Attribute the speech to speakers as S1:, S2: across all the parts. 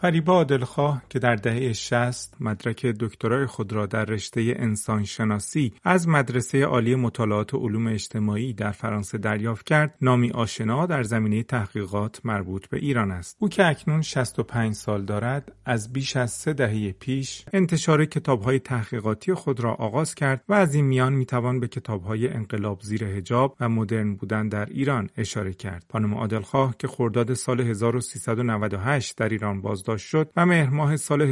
S1: فریبا عادلخواه که در دهه 60 مدرک دکترای خود را در رشته انسانشناسی از مدرسه عالی مطالعات علوم اجتماعی در فرانسه دریافت کرد، نامی آشنا در زمینه تحقیقات مربوط به ایران است. او که اکنون 65 سال دارد، از بیش از 3 دهه پیش انتشار کتاب‌های تحقیقاتی خود را آغاز کرد و از این میان میتوان به کتاب‌های انقلاب زیر حجاب و مدرن بودن در ایران اشاره کرد. خانم عادلخواه که خرداد سال 1398 در ایران بازداشت شد و مهر ماه سال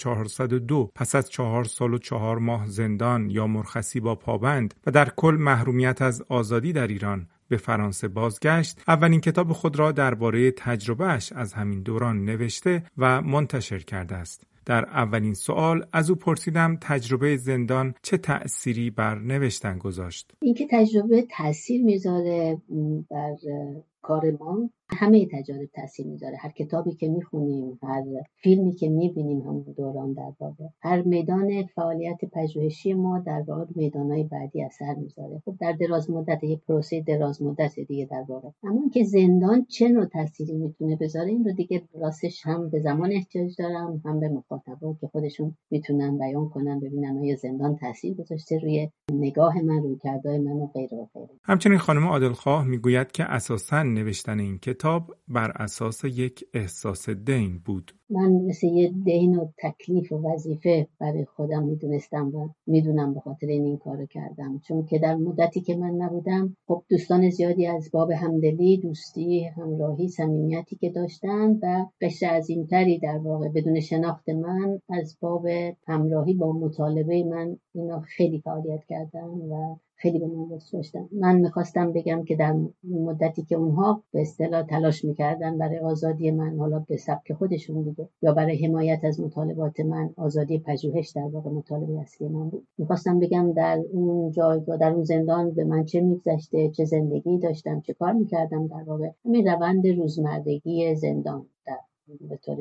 S1: 1402 پس از 4 سال و 4 ماه زندان یا مرخصی با پابند و در کل محرومیت از آزادی در ایران به فرانسه بازگشت، اولین کتاب خود را درباره تجربه‌اش از همین دوران نوشته و منتشر کرده است. در اولین سوال از او پرسیدم تجربه زندان چه تأثیری بر نوشتن گذاشت؟
S2: اینکه تجربه تأثیر میذاره بر کار ما، همه تجارب تأثیر میذاره. هر کتابی که میخونیم، هر فیلمی که میبینیم همون دوران در واقع، هر میدان فعالیت پژوهشی ما در واقع میدانهای بعدی اثر میذاره. خب در دراز مدت، یه پروسه دراز مدت دیگه در واقع. اما اینکه زندان چه نوع تأثیری میتونه بذاره، این رو دیگه راستش هم به زمان احتیاج دارم، هم به مخاطبا که خودشون میتونن بیان کنن، ببینن آیا زندان تأثیر گذاشته روی نگاه من، رویکردهای من و غیره و غیره.
S1: همچنین خانم عادلخواه میگوید که اساساً نوشتن این کتاب بر اساس یک احساس دین بود.
S2: من مثل یه دین و تکلیف و وظیفه برای خودم میدونستم و میدونم، به خاطر این کارو کردم. چون که در مدتی که من نبودم، خب دوستان زیادی از باب همدلی، دوستی، همراهی، صمیمیتی که داشتن و قشر عظیمتری در واقع بدون شناخت من از باب همراهی با مطالبه من، اینا خیلی فعالیت کردن و خیلی به من وصل داشتن. من میخواستم بگم که در مدتی که اونها به اصطلاح تلاش میکردن برای آزادی من، حالا به سبک خودشون دیگه، یا برای حمایت از مطالبات من، آزادی پژوهش در واقع مطالبه اصلی من بود، میخواستم بگم در اون جایگاه، در اون زندان به من چه میگذشته، چه زندگی داشتم، چه کار میکردم، در واقع همین روند روزمرگی زندان در به طور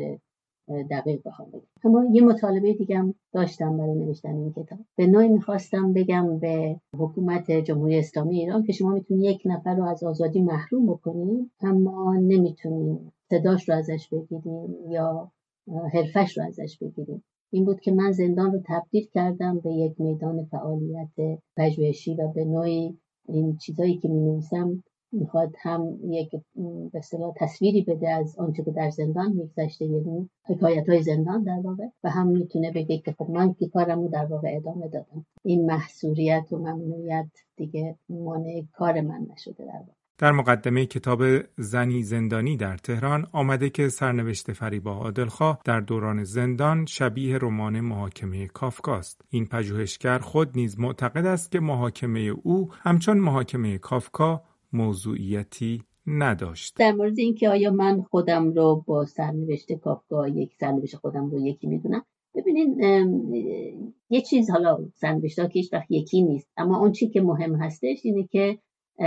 S2: دقیق بخوام بگم. اما یه مطالبه دیگه هم داشتم برای نوشتن این کتاب. به نوعی میخواستم بگم به حکومت جمهوری اسلامی ایران که شما میتونید یک نفر رو از آزادی محروم بکنید، اما نمیتونید صداش رو ازش بگیرید یا حرفش رو ازش بگیرید. این بود که من زندان رو تبدیل کردم به یک میدان فعالیت پژوهشی و به نوعی این چیزایی که می‌نویسم میخواد هم یک به اصطلاح تصویری بده از آنچه که در زندان میگذشته، یعنی حکایت‌های زندان در واقع، و هم میتونه بگه که خب من که کارمو در واقع ادامه دادم. این محصوریت و ممنوعیت دیگه مانع کار من نشده در واقع.
S1: در مقدمه کتاب زنی زندانی در تهران آمده که سرنوشت فریبا عادلخواه در دوران زندان شبیه رمان محاکمه کافکاست. این پژوهشگر خود نیز معتقد است که محاکمه او همچون محاکمه کافکا موضوعیتی نداشت.
S2: در مورد اینکه آیا من خودم رو با سرنوشت کافکا، یک سرنوشت خودم رو یکی میدونم، ببینین یه چیز، حالا سرنوشت‌ها که هیچ وقت یکی نیست، اما اون چیزی که مهم هستش اینه که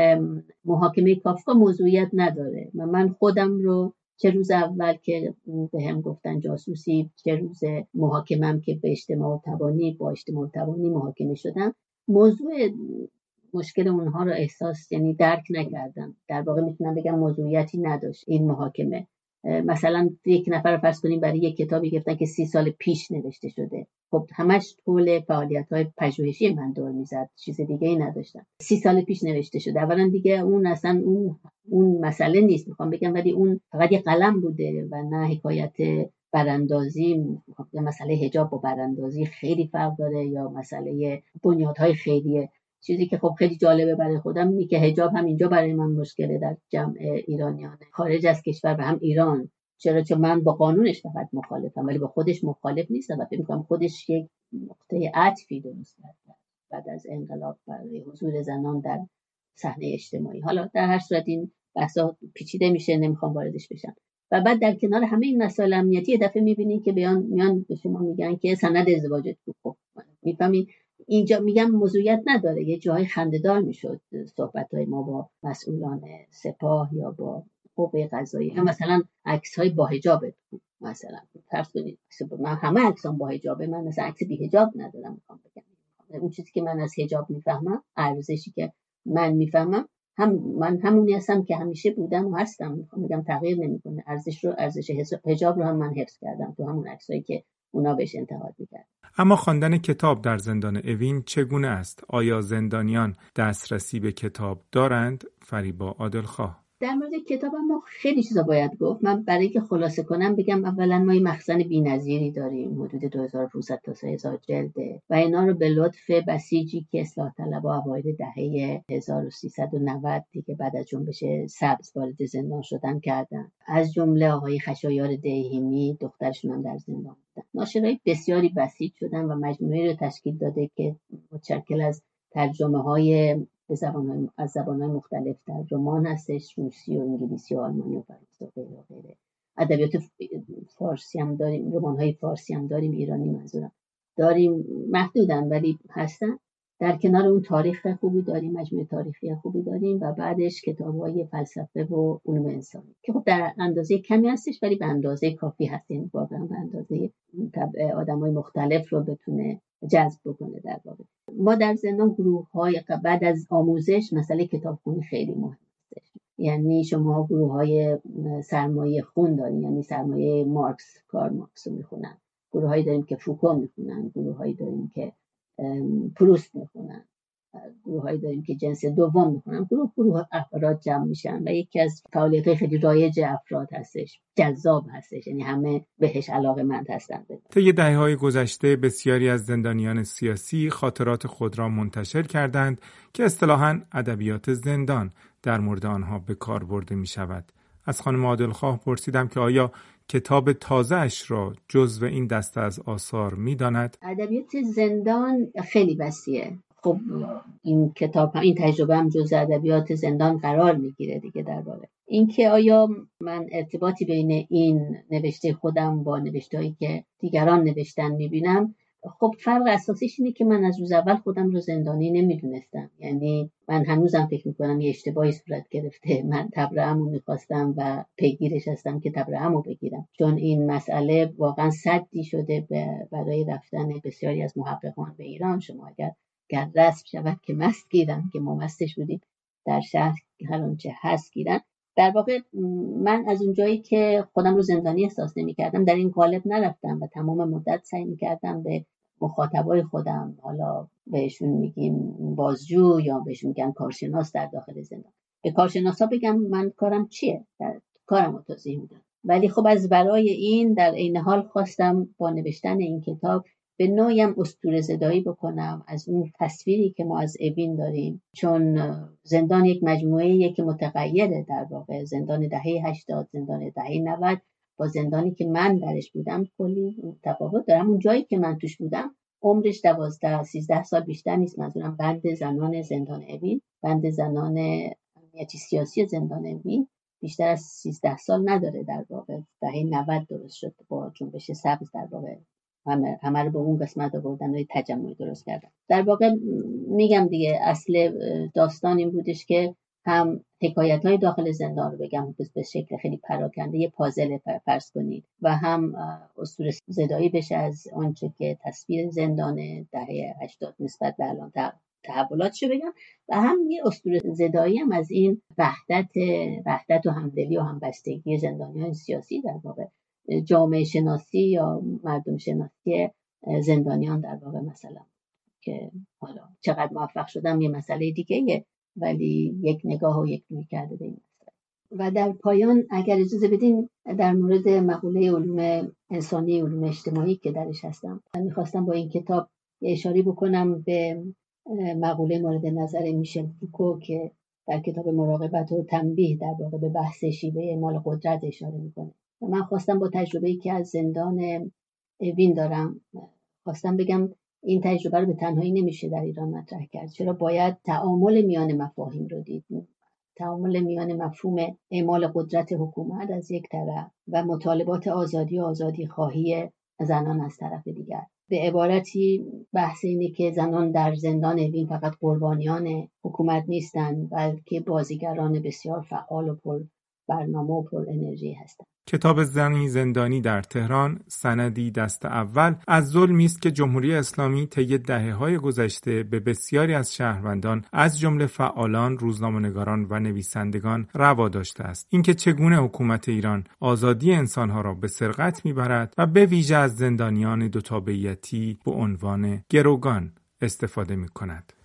S2: محاکمه کافکا موضوعیت نداره و من خودم رو چه روز اول که به هم گفتن جاسوسی، چه روز محاکمم که به اجتماع تبانی با اجتماع تبانی محاکمه شدم، موضوع مشکل اونها رو احساس، یعنی درک نکردم. در واقع میتونم بگم موضوعیتی نداشت این محاکمه. مثلا یک نفر رو فرض کنیم برای یک کتابی گفتن که 30 سال پیش نوشته شده، خب همش طول فعالیت‌های پژوهشی من دور میزد، چیز دیگه ای نداشتم. 30 سال پیش نوشته شده، اولا دیگه اون اصلا اون مسئله نیست، میخوام بگم، ولی اون فقط یه قلم بوده و نه حکایت براندازی. یا مسئله حجاب با براندازی خیلی فرق داره، یا مسئله بنیادهای خیریه. چیزی که خب خیلی جالبه برای خودم اینه که حجاب هم اینجا برای من مشکله در جمع ایرانیان خارج از کشور و هم ایران. چون من با قانونش فقط مخالفم، ولی با خودش مخالف نیستم و فکر می‌کنم خودش یک نقطه عطفی درست کرده بعد از انقلاب برای حضور زنان در صحنه اجتماعی. حالا در هر صورت این بحثا پیچیده میشه، نمیخوام واردش بشم. و بعد در کنار همه این مسائل امنیتی یه دفعه می‌بینید که میان به شما میگن که سند ازدواجت خوب. می‌فهمید اینجا میگم موضوعیت نداره. یه جای خنده‌دار میشد صحبت‌های ما با مسئولان سپاه یا با قوه قضاییه، یا مثلا عکس‌های با حجاب، مثلا فرض کنید من همه عکسام با حجابه، من مثلا عکس بی حجاب ندارم. میخوام بگم اون چیزی که من از حجاب میفهمم، ارزشی که من میفهمم، من همونی هستم که همیشه بودم و هستم. میخوام بگم تغییر نمیکنه. ارزش حجاب رو هم من حفظ کردم تو همون عکسایی که اونا بهش انتقاد می‌کردن.
S1: اما خواندن کتاب در زندان اوین چگونه است؟ آیا زندانیان دسترسی به کتاب دارند؟ فریبا عادلخواه.
S2: در مورد کتاب ما خیلی چیزا باید گفت. من برای اینکه خلاصه کنم بگم اولا ما یه مخزن بی‌نظیری داریم، حدود 2500 تا 3000 جلده و اینا رو به لطف بسیجی که اصلاح طلبها اوایل دهه 1390 دیگه بعد از جنبش سبز وارد زندان شدن کردن، از جمله آقای خشایار دهیمی، دخترشون هم در زندان بودن. ناشرای بسیاری بسیج شدن و مجموعه رو تشکیل داده که متشکل از ترجمه‌های از زبان‌های مختلف در رمان هستش، روسی و انگلیسی و آلمانی و فرانسه و غیره و غیره. ادبیات فارسی هم داریم، رمان‌های فارسی هم داریم، ایرانی منظورم داریم، محدودن ولی هستن. در کنار اون تاریخ خوبی داریم، مجموعه تاریخی خوبی داریم و بعدش کتاب‌های فلسفه و علوم انسانی که خب در اندازه کمی هستش ولی به اندازه کافی هستین، واقعا به اندازه آدم‌های مختلف رو بتونه جذب بکنه. در واقع ما در زندان گروه‌های بعد از آموزش مسئله کتابخوانی خیلی مهم است. یعنی شما گروه‌های سرمایه خون دارین، یعنی سرمایه مارکس، کارل مارکس رو میخونن. گروه‌هایی داریم که فوکو میخونن، گروه‌هایی داریم که پروست میخونن، گروه‌هایی داریم که جنس دوم میخونن. گروه افراد جمع میشن و یکی از فعالیت‌های خیلی رایج افراد هستش، جذاب هستش، یعنی همه بهش علاقه‌مند هستن.
S1: طی دهه‌های گذشته بسیاری از زندانیان سیاسی خاطرات خود را منتشر کردند که اصطلاحاً ادبیات زندان در مورد آنها به کار برده می‌شود. از خانم عادلخواه پرسیدم که آیا کتاب تازه‌اش را جزو این دسته از آثار می‌داند؟
S2: ادبیات زندان خیلی وسیعه. خب این کتاب این تجربه هم جزء ادبیات زندان قرار میگیره دیگه. در واقع اینکه آیا من ارتباطی بین این نوشته خودم با نوشته‌هایی که دیگران نوشتن میبینم، خب فرق اساسیش اینه که من از روز اول خودم رو زندانی نمیدونستم. یعنی من هنوزم فکر میکنم یه اشتباهی صورت گرفته. من تبرئه‌مو میخواستم و پیگیرش هستم که تبرئه‌مو بگیرم، چون این مسئله واقعا سدی شده برای رفتن بسیاری از محققان به ایران. شما اگر رسم شود که مست گیرن، که ما مستش بودیم در شهر، هر آنچه هست گیرن. در واقع من از اونجایی که خودم رو زندانی احساس نمی کردم در این قالب نرفتم و تمام مدت سعی می کردم به مخاطبای خودم، حالا بهشون میگیم بازجو یا بهشون میگن کارشناس در داخل زندان، به کارشناسا بگم من کارم چیه، کارم رو توضیح میدم. ولی خب از برای این در عین حال خواستم با نوشتن این کتاب به نوعی هم اسطوره‌زدایی بکنم از اون تصویری که ما از اوین داریم، چون زندان یک مجموعه‌ایه که متغیره. در واقع زندان دهه 80، زندان دهه 90 با زندانی که من درش بودم کلی تفاوت داره. اون جایی که من توش بودم عمرش 12-13 سال بیشتر نیست. منظورم بند زنان زندان اوین، بند زنان امنیتی سیاسی زندان اوین بیشتر از 13 سال نداره. در واقع دهه 90 درست شد با جنبش سبز. در واقع همه رو به اون قسمت آوردن و تجمعی درست کردن. در واقع میگم دیگه اصل داستان این بودش که هم حکایت‌های داخل زندان رو بگم به شکل خیلی پراکنده، یه پازل فرض کنید، و هم اسطوره‌زدایی بشه از آنچه که تصویر زندان دهه 80 نسبت به الان تحولاتشو بگم، و هم یه اسطوره‌زدایی هم از این وحدت و همدلی و همبستگی زندانیان سیاسی، در واقع جامعه شناسی یا مردم شناسی زندانیان در واقع. مثلا که حالا چقدر موفق شدم یه مسئله دیگه، ولی یک نگاه و یک روی کرده به این مسئله. و در پایان اگر اجازه بدین در مورد مقوله علوم انسانی، علوم اجتماعی که درش هستم، من میخواستم با این کتاب اشاره بکنم به مقوله مورد نظر میشل فوکو که در کتاب مراقبت و تنبیه در واقع به بحث شیوه اعمال قدرت اشاره میکنه. و من خواستم با تجربه‌ای که از زندان اوین دارم، خواستم بگم این تجربه رو به تنهایی نمیشه در ایران مطرح کرد، چرا باید تعامل میان مفاهیم رو دید. تعامل میان مفهوم اعمال قدرت حکومت از یک طرف و مطالبات آزادی و آزادی خواهی زنان از طرف دیگر. به عبارتی بحث اینه که زنان در زندان اوین فقط قربانیان حکومت نیستند، بلکه بازیگران بسیار فعال و پر برنامه و پر انرژی هستند.
S1: کتاب زنی زندانی در تهران سندی دست اول از ظلمی است که جمهوری اسلامی طی دهه‌های گذشته به بسیاری از شهروندان از جمله فعالان، روزنامه‌نگاران و نویسندگان روا داشته است. اینکه چگونه حکومت ایران آزادی انسانها را به سرقت می‌برد و به ویژه از زندانیان دو تابعیتی به عنوان گروگان استفاده می‌کند.